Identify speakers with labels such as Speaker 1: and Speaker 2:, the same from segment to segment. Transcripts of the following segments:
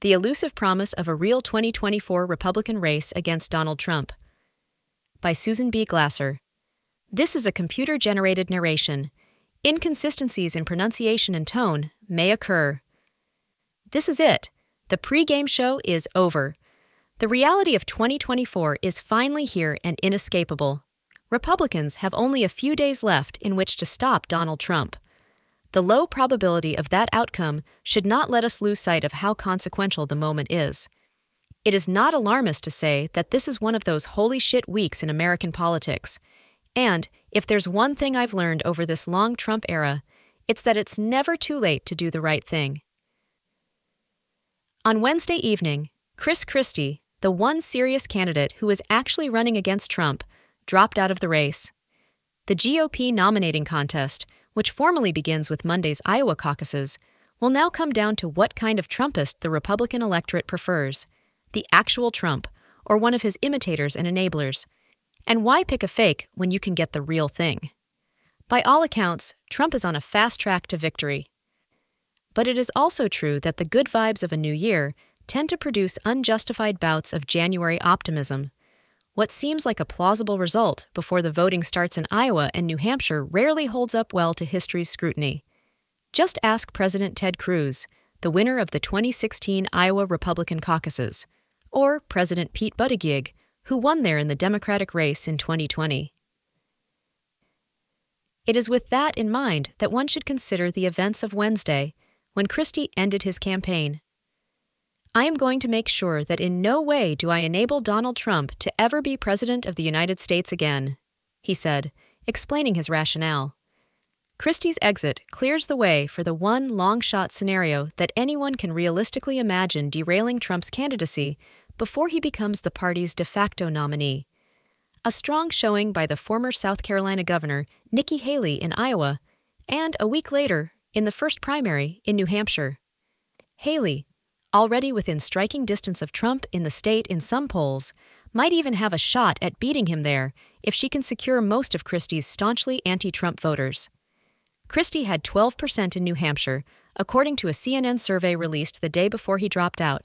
Speaker 1: The Elusive Promise of a Real 2024 Republican Race Against Donald Trump. By Susan B. Glasser. This is a computer-generated narration. Inconsistencies in pronunciation and tone may occur. This is it. The pre-game show is over. The reality of 2024 is finally here and inescapable. Republicans have only a few days left in which to stop Donald Trump. The low probability of that outcome should not let us lose sight of how consequential the moment is. It is not alarmist to say that this is one of those holy shit weeks in American politics. And if there's one thing I've learned over this long Trump era, it's that it's never too late to do the right thing. On Wednesday evening, Chris Christie, the one serious candidate who is actually running against Trump, dropped out of the race. The GOP nominating contest, which formally begins with Monday's Iowa caucuses, will now come down to what kind of Trumpist the Republican electorate prefers, the actual Trump, or one of his imitators and enablers. And why pick a fake when you can get the real thing? By all accounts, Trump is on a fast track to victory. But it is also true that the good vibes of a new year tend to produce unjustified bouts of January optimism. What seems like a plausible result before the voting starts in Iowa and New Hampshire rarely holds up well to history's scrutiny. Just ask President Ted Cruz, the winner of the 2016 Iowa Republican caucuses, or President Pete Buttigieg, who won there in the Democratic race in 2020. It is with that in mind that one should consider the events of Wednesday, when Christie ended his campaign. I am going to make sure that in no way do I enable Donald Trump to ever be President of the United States again, he said, explaining his rationale. Christie's exit clears the way for the one long-shot scenario that anyone can realistically imagine derailing Trump's candidacy before he becomes the party's de facto nominee. A strong showing by the former South Carolina governor, Nikki Haley, in Iowa, and a week later, in the first primary in New Hampshire. Haley, already within striking distance of Trump in the state in some polls, might even have a shot at beating him there if she can secure most of Christie's staunchly anti-Trump voters. Christie had 12% in New Hampshire, according to a CNN survey released the day before he dropped out.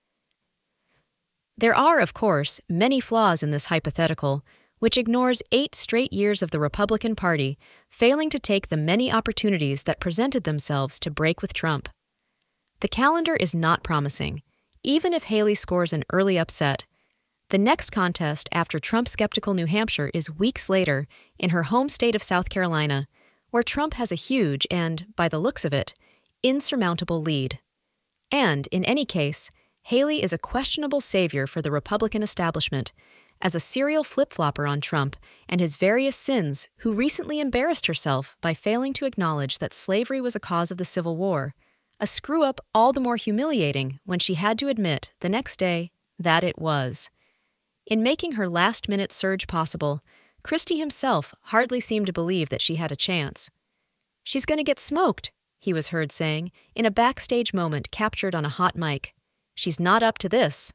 Speaker 1: There are, of course, many flaws in this hypothetical, which ignores 8 straight years of the Republican Party failing to take the many opportunities that presented themselves to break with Trump. The calendar is not promising, even if Haley scores an early upset. The next contest after Trump-skeptical New Hampshire is weeks later in her home state of South Carolina, where Trump has a huge and, by the looks of it, insurmountable lead. And, in any case, Haley is a questionable savior for the Republican establishment, as a serial flip-flopper on Trump and his various sins who recently embarrassed herself by failing to acknowledge that slavery was a cause of the Civil War, a screw-up all the more humiliating when she had to admit, the next day, that it was. In making her last-minute surge possible, Christie himself hardly seemed to believe that she had a chance. "She's going to get smoked," he was heard saying, in a backstage moment captured on a hot mic. "She's not up to this."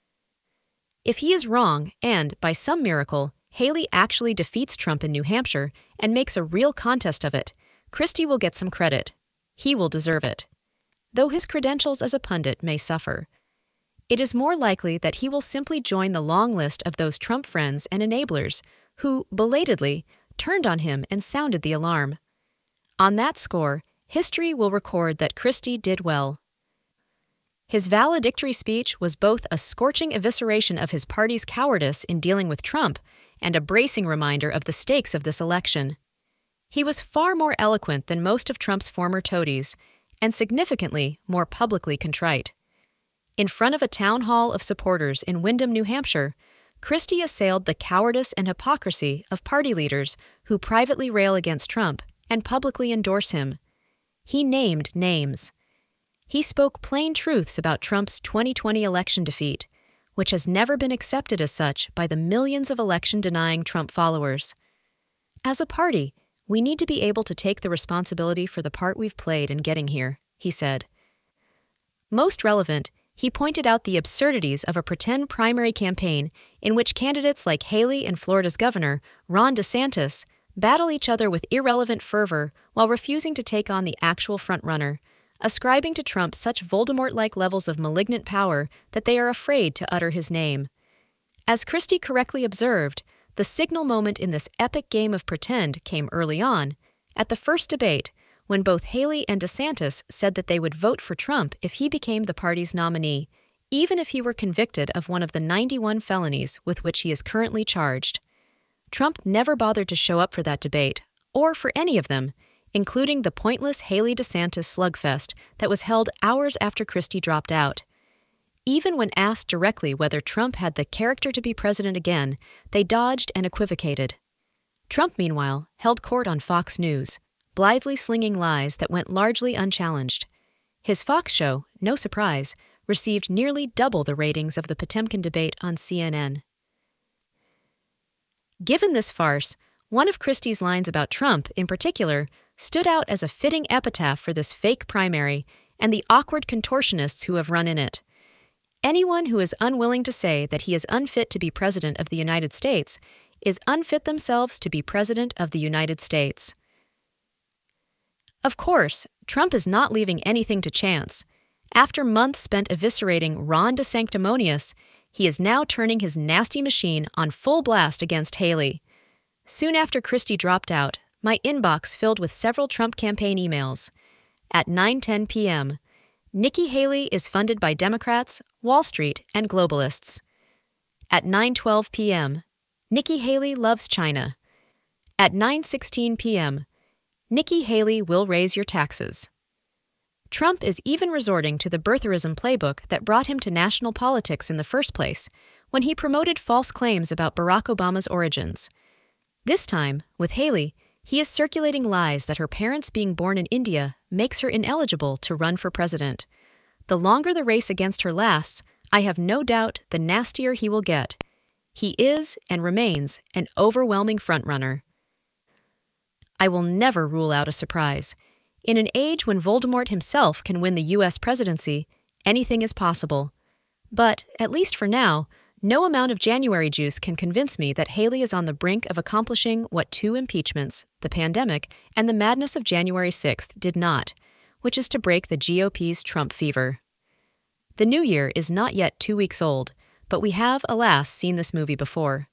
Speaker 1: If he is wrong and, by some miracle, Haley actually defeats Trump in New Hampshire and makes a real contest of it, Christie will get some credit. He will deserve it, though his credentials as a pundit may suffer. It is more likely that he will simply join the long list of those Trump friends and enablers who, belatedly, turned on him and sounded the alarm. On that score, history will record that Christie did well. His valedictory speech was both a scorching evisceration of his party's cowardice in dealing with Trump and a bracing reminder of the stakes of this election. He was far more eloquent than most of Trump's former toadies, and significantly more publicly contrite. In front of a town hall of supporters in Windham, New Hampshire, Christie assailed the cowardice and hypocrisy of party leaders who privately rail against Trump and publicly endorse him. He named names. He spoke plain truths about Trump's 2020 election defeat, which has never been accepted as such by the millions of election-denying Trump followers. As a party, we need to be able to take the responsibility for the part we've played in getting here, he said. Most relevant, he pointed out the absurdities of a pretend primary campaign in which candidates like Haley and Florida's governor, Ron DeSantis, battle each other with irrelevant fervor while refusing to take on the actual frontrunner, ascribing to Trump such Voldemort-like levels of malignant power that they are afraid to utter his name. As Christie correctly observed, the signal moment in this epic game of pretend came early on, at the first debate, when both Haley and DeSantis said that they would vote for Trump if he became the party's nominee, even if he were convicted of one of the 91 felonies with which he is currently charged. Trump never bothered to show up for that debate, or for any of them, including the pointless Haley-DeSantis slugfest that was held hours after Christie dropped out. Even when asked directly whether Trump had the character to be president again, they dodged and equivocated. Trump, meanwhile, held court on Fox News, blithely slinging lies that went largely unchallenged. His Fox show, no surprise, received nearly double the ratings of the Potemkin debate on CNN. Given this farce, one of Christie's lines about Trump, in particular, stood out as a fitting epitaph for this fake primary and the awkward contortionists who have run in it. Anyone who is unwilling to say that he is unfit to be president of the United States is unfit themselves to be president of the United States. Of course, Trump is not leaving anything to chance. After months spent eviscerating Ron DeSanctimonious, he is now turning his nasty machine on full blast against Haley. Soon after Christie dropped out, my inbox filled with several Trump campaign emails. At 9:10 p.m., Nikki Haley is funded by Democrats, Wall Street, and globalists. At 9:12 p.m., Nikki Haley loves China. At 9:16 p.m., Nikki Haley will raise your taxes. Trump is even resorting to the birtherism playbook that brought him to national politics in the first place, when he promoted false claims about Barack Obama's origins. This time, with Haley, he is circulating lies that her parents being born in India makes her ineligible to run for president. The longer the race against her lasts, I have no doubt the nastier he will get. He is and remains an overwhelming frontrunner. I will never rule out a surprise. In an age when Voldemort himself can win the U.S. presidency, anything is possible. But, at least for now, no amount of January juice can convince me that Haley is on the brink of accomplishing what two impeachments, the pandemic, and the madness of January 6th did not, which is to break the GOP's Trump fever. The new year is not yet 2 weeks old, but we have, alas, seen this movie before.